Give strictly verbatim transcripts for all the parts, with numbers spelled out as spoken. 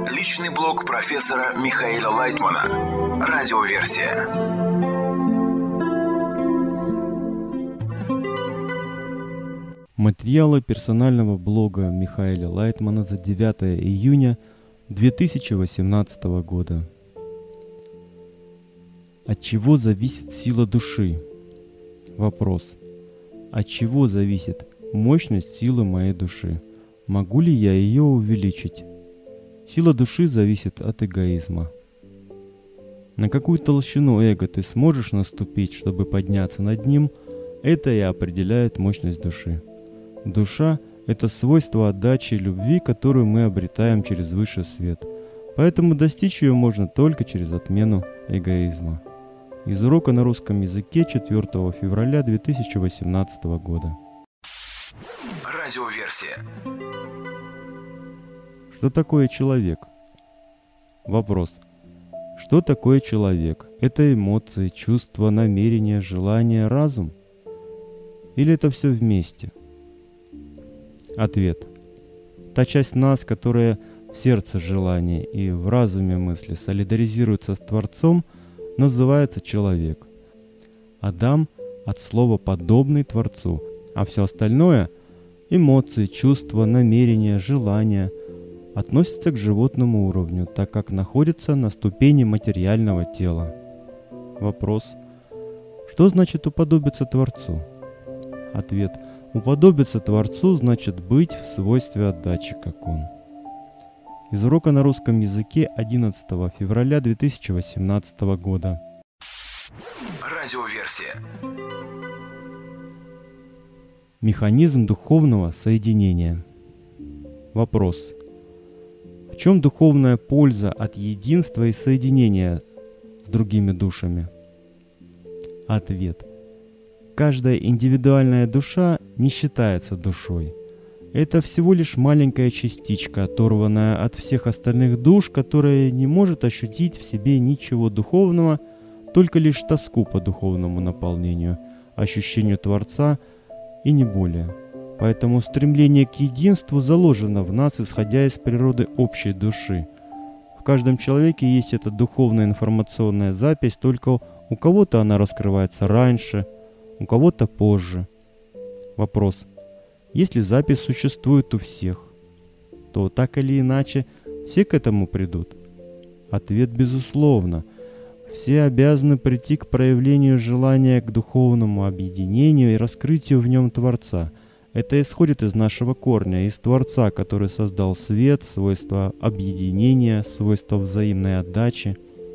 Личный блог профессора Михаила Лайтмана. Радиоверсия. Материалы персонального блога Михаила Лайтмана за девятое июня две тысячи восемнадцатого года. От чего зависит сила души? Вопрос. От чего зависит мощность силы моей души? Могу ли я ее увеличить? Сила души зависит от эгоизма. На какую толщину эго ты сможешь наступить, чтобы подняться над ним, это и определяет мощность души. Душа – это свойство отдачи и любви, которую мы обретаем через высший свет. Поэтому достичь ее можно только через отмену эгоизма. Из урока на русском языке четвёртого февраля две тысячи восемнадцатого года. Радиоверсия. Что такое человек? Вопрос. Что такое человек? Это эмоции, чувства, намерения, желания, разум? Или это все вместе? Ответ. Та часть нас, которая в сердце желания и в разуме мысли солидаризируется с Творцом, называется человек. Адам от слова «подобный Творцу», а все остальное – эмоции, чувства, намерения, желания – относится к животному уровню, так как находится на ступени материального тела. Вопрос. Что значит уподобиться Творцу? Ответ. Уподобиться Творцу значит быть в свойстве отдачи, как Он. Из урока на русском языке одиннадцатого февраля две тысячи восемнадцатого года. Радиоверсия. Механизм духовного соединения. Вопрос. В чем духовная польза от единства и соединения с другими душами? Ответ. Каждая индивидуальная душа не считается душой. Это всего лишь маленькая частичка, оторванная от всех остальных душ, которая не может ощутить в себе ничего духовного, только лишь тоску по духовному наполнению, ощущению Творца и не более. Поэтому стремление к единству заложено в нас, исходя из природы общей души. В каждом человеке есть эта духовная информационная запись, только у кого-то она раскрывается раньше, у кого-то позже. Вопрос. Если запись существует у всех, то так или иначе все к этому придут? Ответ безусловно. Все обязаны прийти к проявлению желания к духовному объединению и раскрытию в нем Творца. Это исходит из нашего корня, из Творца, который создал свет, свойства объединения, свойства взаимной отдачи.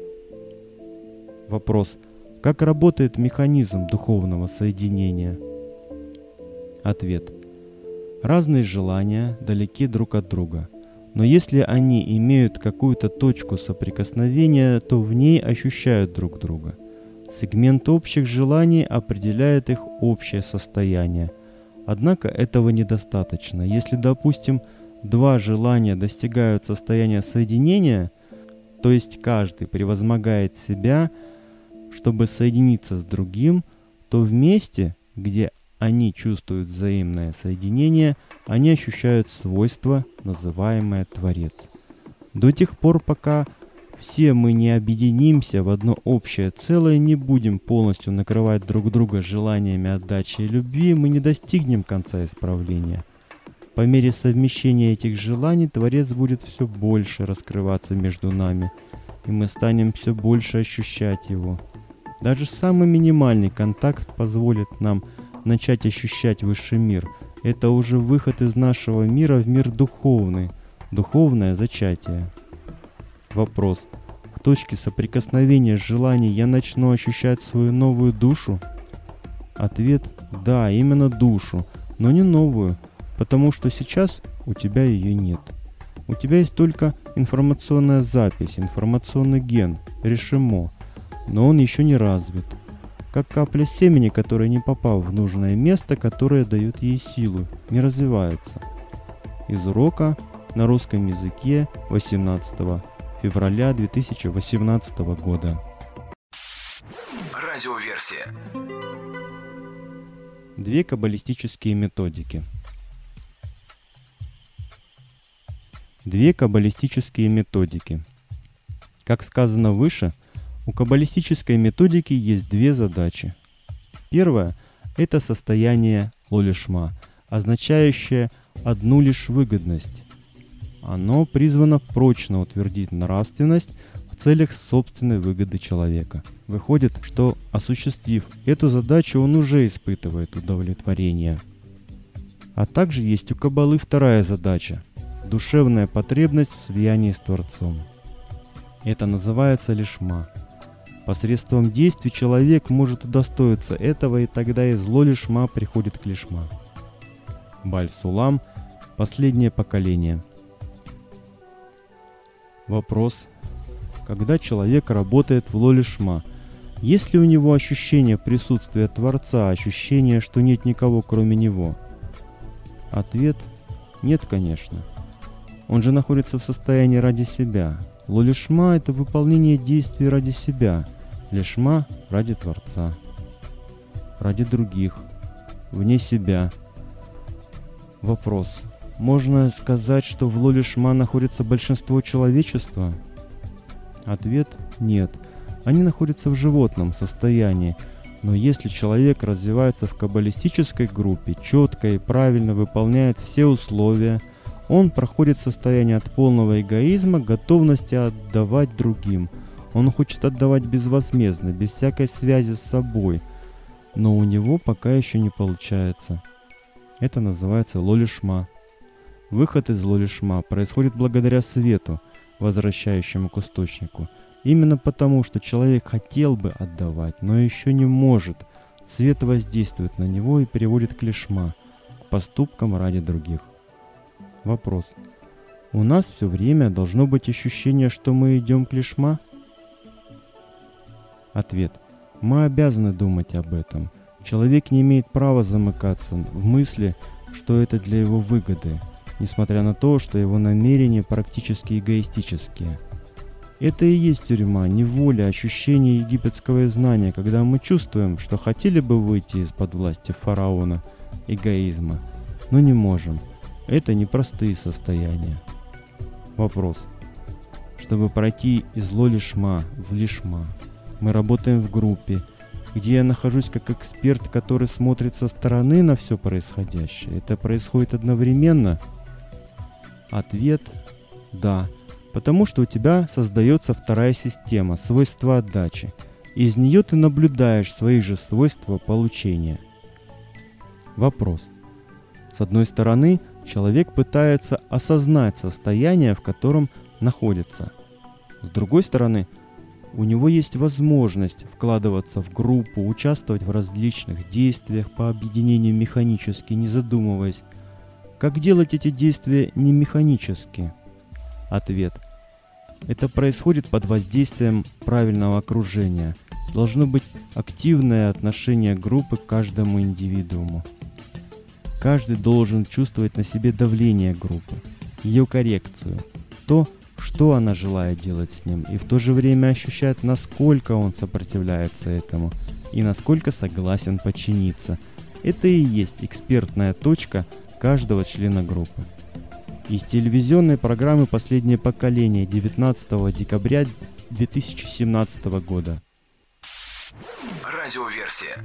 Вопрос. Как работает механизм духовного соединения? Ответ. Разные желания далеки друг от друга, но если они имеют какую-то точку соприкосновения, то в ней ощущают друг друга. Сегмент общих желаний определяет их общее состояние. Однако этого недостаточно. Если, допустим, два желания достигают состояния соединения, то есть каждый превозмогает себя, чтобы соединиться с другим, то вместе, где они чувствуют взаимное соединение, они ощущают свойство, называемое Творец. До тех пор, пока все мы не объединимся в одно общее целое, не будем полностью накрывать друг друга желаниями отдачи и любви, мы не достигнем конца исправления. По мере совмещения этих желаний Творец будет все больше раскрываться между нами, и мы станем все больше ощущать Его. Даже самый минимальный контакт позволит нам начать ощущать высший мир. Это уже выход из нашего мира в мир духовный, духовное зачатие. Вопрос. В точке соприкосновения желаний я начну ощущать свою новую душу? Ответ. Да, именно душу, но не новую, потому что сейчас у тебя ее нет. У тебя есть только информационная запись, информационный ген, решимо, но он еще не развит. Как капля семени, которая, не попав в нужное место, которое дает ей силу, не развивается. Из урока на русском языке восемнадцатого февраля две тысячи восемнадцатого года. Радиоверсия. Две каббалистические методики. Две каббалистические методики. Как сказано выше, у каббалистической методики есть две задачи. Первая – это состояние лолишма, означающее одну лишь выгодность. Оно призвано прочно утвердить нравственность в целях собственной выгоды человека. Выходит, что, осуществив эту задачу, он уже испытывает удовлетворение. А также есть у каббалы вторая задача – душевная потребность в слиянии с Творцом. Это называется лишма. Посредством действий человек может удостоиться этого, и тогда из лолишма приходит к лишма. Баль-Сулам – последнее поколение. Вопрос. Когда человек работает в лолишма, есть ли у него ощущение присутствия Творца, ощущение, что нет никого кроме него? Ответ – нет, конечно. Он же находится в состоянии ради себя. Лолишма – это выполнение действий ради себя, лишма – ради Творца, ради других, вне себя. Вопрос. Можно сказать, что в лолишма находится большинство человечества? Ответ – нет. Они находятся в животном состоянии. Но если человек развивается в каббалистической группе, четко и правильно выполняет все условия, он проходит состояние от полного эгоизма, готовности отдавать другим. Он хочет отдавать безвозмездно, без всякой связи с собой. Но у него пока еще не получается. Это называется лолишма. Выход из лолишма происходит благодаря свету, возвращающему к источнику. Именно потому, что человек хотел бы отдавать, но еще не может. Свет воздействует на него и переводит к лишма, к поступкам ради других. Вопрос. У нас все время должно быть ощущение, что мы идем к лишма? Ответ. Мы обязаны думать об этом. Человек не имеет права замыкаться в мысли, что это для его выгоды, несмотря на то, что его намерения практически эгоистические. Это и есть тюрьма, неволя, ощущение египетского знания, когда мы чувствуем, что хотели бы выйти из-под власти фараона, эгоизма, но не можем. Это непростые состояния. Вопрос. Чтобы пройти из лолишма в лишма, мы работаем в группе, где я нахожусь как эксперт, который смотрит со стороны на все происходящее. Это происходит одновременно? Ответ – да. Потому что у тебя создается вторая система, свойства отдачи. Из нее ты наблюдаешь свои же свойства получения. Вопрос. С одной стороны, человек пытается осознать состояние, в котором находится. С другой стороны, у него есть возможность вкладываться в группу, участвовать в различных действиях по объединению механически, не задумываясь. Как делать эти действия не механически? Ответ. Это происходит под воздействием правильного окружения. Должно быть активное отношение группы к каждому индивидууму. Каждый должен чувствовать на себе давление группы, ее коррекцию, то, что она желает делать с ним, и в то же время ощущать, насколько он сопротивляется этому и насколько согласен подчиниться. Это и есть экспертная точка каждого члена группы. Из телевизионной программы «Последнее поколение» девятнадцатого декабря две тысячи семнадцатого года. Радиоверсия.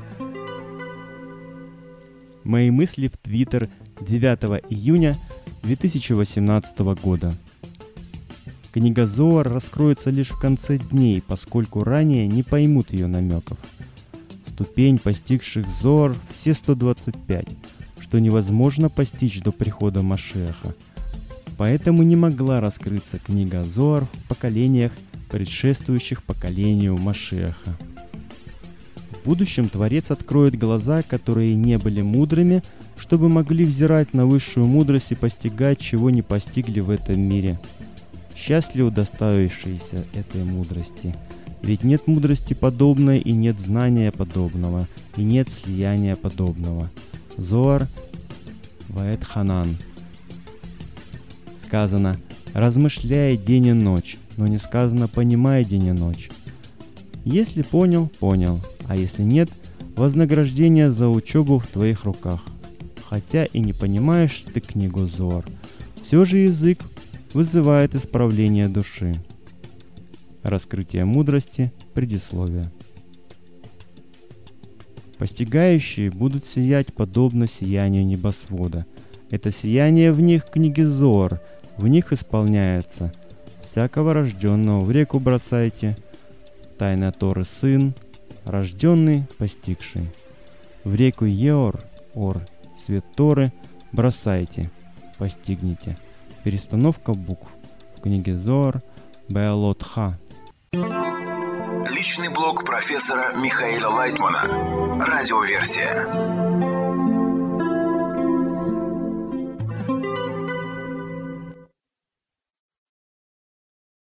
Мои мысли в Твиттер девятого июня две тысячи восемнадцатого года. Книга Зоар раскроется лишь в конце дней, поскольку ранее не поймут ее намеков. Ступень постигших Зоар все сто двадцать пять, что невозможно постичь до прихода Машиаха. Поэтому не могла раскрыться книга Зоар в поколениях, предшествующих поколению Машиаха. В будущем Творец откроет глаза, которые не были мудрыми, чтобы могли взирать на высшую мудрость и постигать, чего не постигли в этом мире. Счастливы удостоившиеся этой мудрости. Ведь нет мудрости подобной, и нет знания подобного, и нет слияния подобного. Зоар Ваэт Ханан. Сказано: размышляй день и ночь, но не сказано понимай день и ночь. Если понял, понял, а если нет, вознаграждение за учебу в твоих руках. Хотя и не понимаешь ты книгу Зоар, все же язык вызывает исправление души. Раскрытие мудрости. Предисловие. Постигающие будут сиять подобно сиянию небосвода. Это сияние в них книги Зоар, в них исполняется: всякого рожденного в реку бросайте, тайна Торы сын, рожденный, постигший. В реку Еор, Ор, свет Торы, бросайте, постигните. Перестановка букв в книге Зоар, Беалот-ха. Личный блог профессора Михаэля Лайтмана. Радиоверсия.